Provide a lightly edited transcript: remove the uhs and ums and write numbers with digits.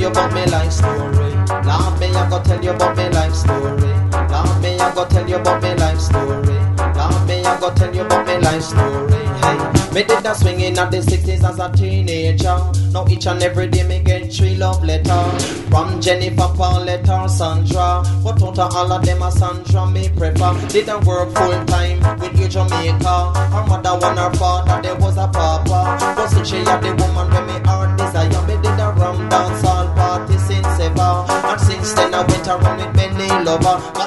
about me life story. Lord, me I go tell you about me life story. Lord, me I go tell you about me life story. Lord, me I go tell you about me life story. Hey, me did that swinging at the 60s as a teenager. Now each and every day me get 3 love letters from Jennifer, Pauletta, Sandra. But out of all of them a Sandra me prefer. Didn't work full time with your Jamaica. Her mother won her father, there was a papa. But since she had the woman when me heart desire, me did a rum dance all party since ever. And since then I went around with many lover.